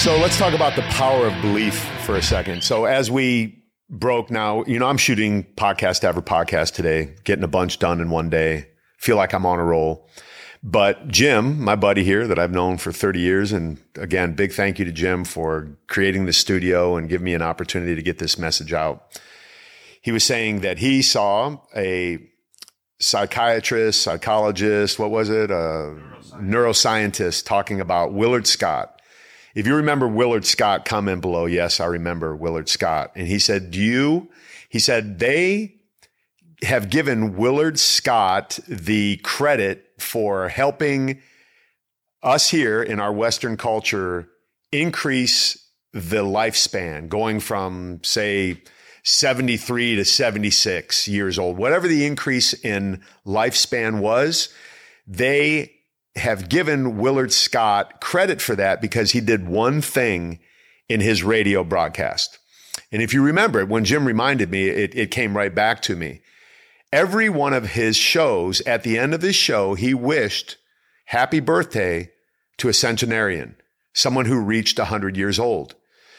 So let's talk about the power of belief for a second. So as we broke now, I'm shooting podcast after podcast today, getting a bunch done in one day. Feel like I'm on a roll. But Jim, my buddy here that I've known for 30 years, and again, big thank you to Jim for creating the studio and giving me an opportunity to get this message out. He was saying that he saw a psychiatrist, psychologist, what was it? A neuroscientist talking about Willard Scott. If you remember Willard Scott, comment below. Yes, I remember Willard Scott. And he said, they have given Willard Scott the credit for helping us here in our Western culture increase the lifespan, going from, say, 73 to 76 years old. Whatever the increase in lifespan was, they have given Willard Scott credit for that because he did one thing in his radio broadcast. And if you remember, when Jim reminded me, it came right back to me. Every one of his shows, at the end of his show, he wished happy birthday to a centenarian, someone who reached 100 years old.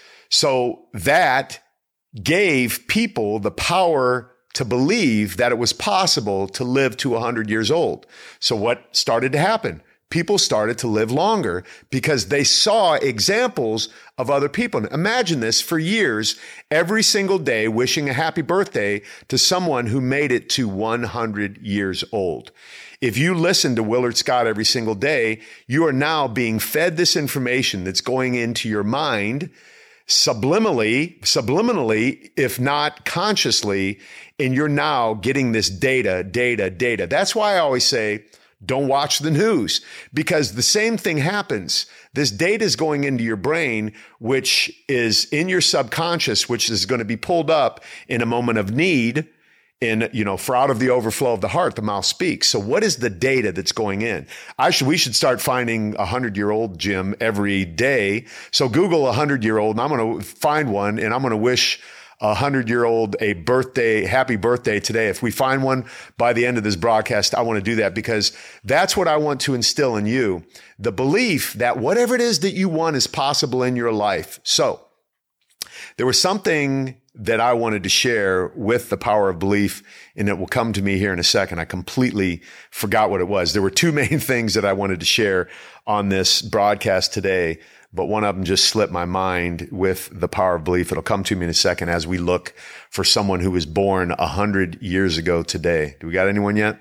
So that gave people the power to believe that it was possible to live to 100 years old. So what started to happen? People started to live longer because they saw examples of other people. Imagine this, for years, every single day wishing a happy birthday to someone who made it to 100 years old. If you listen to Willard Scott every single day, you are now being fed this information that's going into your mind subliminally, if not consciously, and you're now getting this data. That's why I always say, don't watch the news, because the same thing happens. This data is going into your brain, which is in your subconscious, which is going to be pulled up in a moment of need. For out of the overflow of the heart, the mouth speaks. So what is the data that's going in? We should start finding 100-year-old Jim every day. So Google 100-year-old, and I'm going to find one, and I'm going to wish 100-year-old happy birthday today. If we find one by the end of this broadcast, I want to do that because that's what I want to instill in you. The belief that whatever it is that you want is possible in your life. So there was something that I wanted to share with the power of belief, and it will come to me here in a second. I completely forgot what it was. There were two main things that I wanted to share on this broadcast today, but one of them just slipped my mind with the power of belief. It'll come to me in a second as we look for someone who was born 100 years ago today. Do we got anyone yet?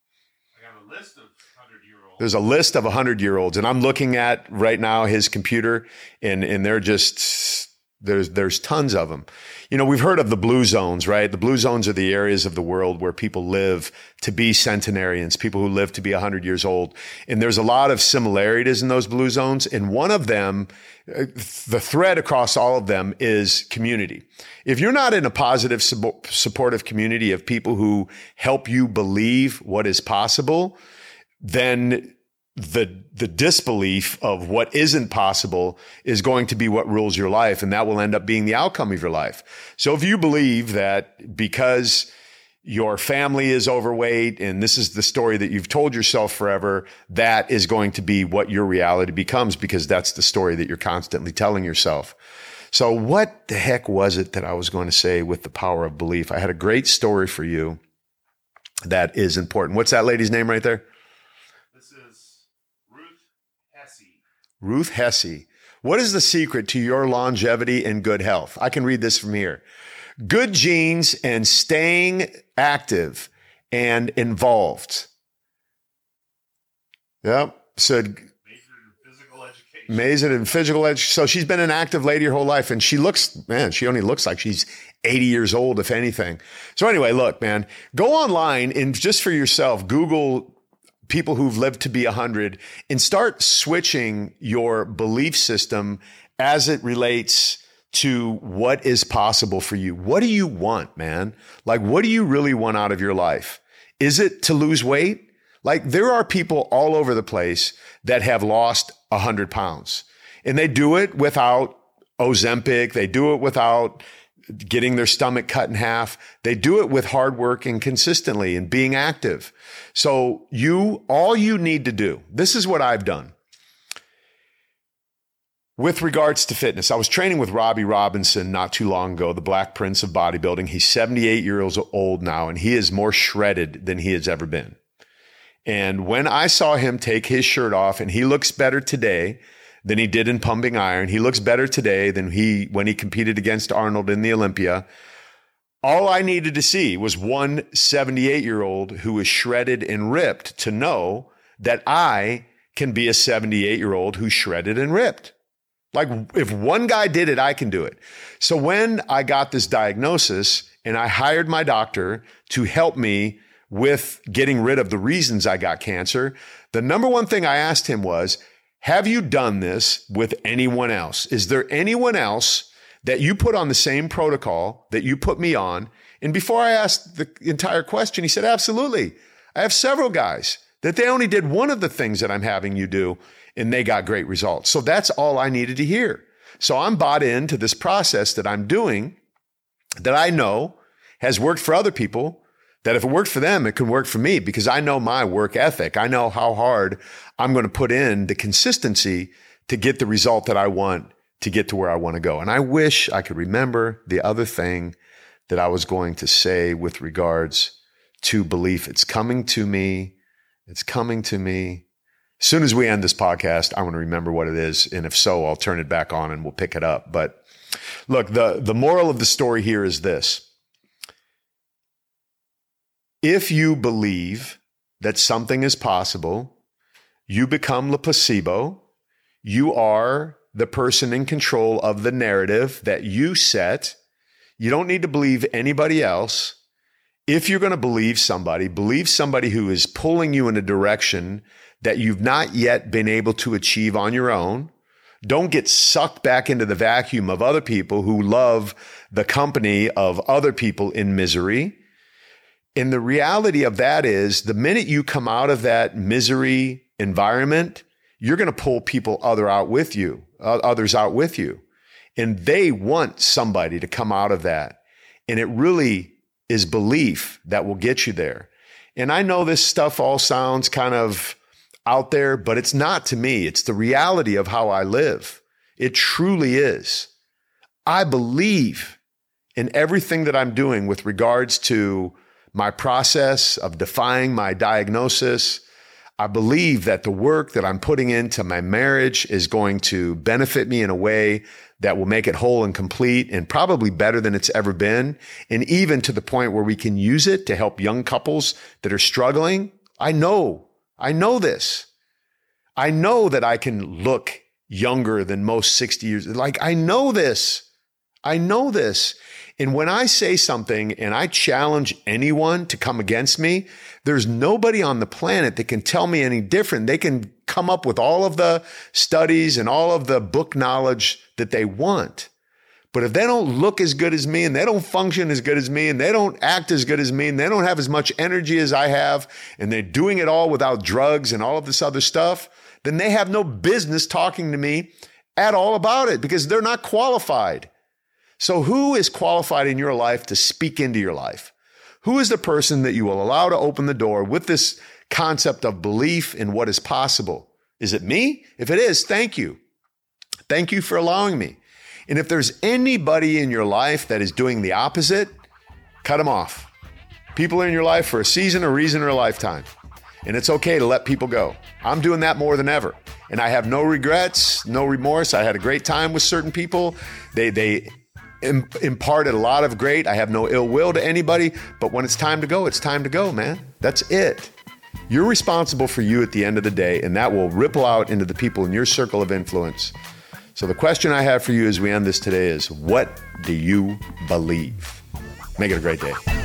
I got a list of 100-year-olds. There's a list of 100-year-olds, and I'm looking at right now his computer, and they're just... There's tons of them. We've heard of the blue zones, right? The blue zones are the areas of the world where people live to be centenarians, people who live to be 100 years old. And there's a lot of similarities in those blue zones. And one of them, the thread across all of them is community. If you're not in a positive, supportive community of people who help you believe what is possible, then the disbelief of what isn't possible is going to be what rules your life, and that will end up being the outcome of your life. So if you believe that because your family is overweight and this is the story that you've told yourself forever, that is going to be what your reality becomes because that's the story that you're constantly telling yourself. So what the heck was it that I was going to say with the power of belief? I had a great story for you that is important. What's that lady's name right there? Ruth Hesse. What is the secret to your longevity and good health? I can read this from here. Good genes and staying active and involved. Yep. Said majored in physical education. So she's been an active lady her whole life, and she only looks like she's 80 years old, if anything. So anyway, look, man, go online and just for yourself, Google people who've lived to be 100 and start switching your belief system as it relates to what is possible for you. What do you want, man? Like, what do you really want out of your life? Is it to lose weight? Like, there are people all over the place that have lost 100 pounds, and they do it without Ozempic. They do it without getting their stomach cut in half. They do it with hard work and consistently and being active. So all you need to do, this is what I've done. With regards to fitness, I was training with Robbie Robinson not too long ago, the Black Prince of bodybuilding. He's 78 years old now, and he is more shredded than he has ever been. And when I saw him take his shirt off, and he looks better today than he did in pumping iron, he looks better today than when he competed against Arnold in the Olympia. All I needed to see was one 78-year-old who was shredded and ripped to know that I can be a 78-year-old who's shredded and ripped. Like, if one guy did it, I can do it. So when I got this diagnosis and I hired my doctor to help me with getting rid of the reasons I got cancer, the number one thing I asked him was, have you done this with anyone else? Is there anyone else that you put on the same protocol that you put me on? And before I asked the entire question, he said, absolutely. I have several guys that they only did one of the things that I'm having you do, and they got great results. So that's all I needed to hear. So I'm bought into this process that I'm doing that I know has worked for other people, that if it worked for them, it can work for me because I know my work ethic. I know how hard I'm going to put in the consistency to get the result that I want to get to where I want to go. And I wish I could remember the other thing that I was going to say with regards to belief. It's coming to me. It's coming to me. As soon as we end this podcast, I want to remember what it is. And if so, I'll turn it back on and we'll pick it up. But look, the moral of the story here is this. If you believe that something is possible, you become the placebo. You are the person in control of the narrative that you set. You don't need to believe anybody else. If you're going to believe somebody who is pulling you in a direction that you've not yet been able to achieve on your own. Don't get sucked back into the vacuum of other people who love the company of other people in misery. And the reality of that is the minute you come out of that misery environment, you're going to pull others out with you. And they want somebody to come out of that. And it really is belief that will get you there. And I know this stuff all sounds kind of out there, but it's not to me. It's the reality of how I live. It truly is. I believe in everything that I'm doing with regards to my process of defying my diagnosis. I believe that the work that I'm putting into my marriage is going to benefit me in a way that will make it whole and complete and probably better than it's ever been. And even to the point where we can use it to help young couples that are struggling. I know this. I know that I can look younger than most 60 years. Like, I know this. And when I say something and I challenge anyone to come against me, there's nobody on the planet that can tell me any different. They can come up with all of the studies and all of the book knowledge that they want. But if they don't look as good as me and they don't function as good as me and they don't act as good as me and they don't have as much energy as I have and they're doing it all without drugs and all of this other stuff, then they have no business talking to me at all about it because they're not qualified. So who is qualified in your life to speak into your life? Who is the person that you will allow to open the door with this concept of belief in what is possible? Is it me? If it is, thank you. Thank you for allowing me. And if there's anybody in your life that is doing the opposite, cut them off. People are in your life for a season, a reason, or a lifetime. And it's okay to let people go. I'm doing that more than ever. And I have no regrets, no remorse. I had a great time with certain people. They imparted a lot of great. I have no ill will to anybody. But when it's time to go, it's time to go, man. That's it. You're responsible for you at the end of the day, and that will ripple out into the people in your circle of influence. So the question I have for you as we end this today is, what do you believe? Make it a great day.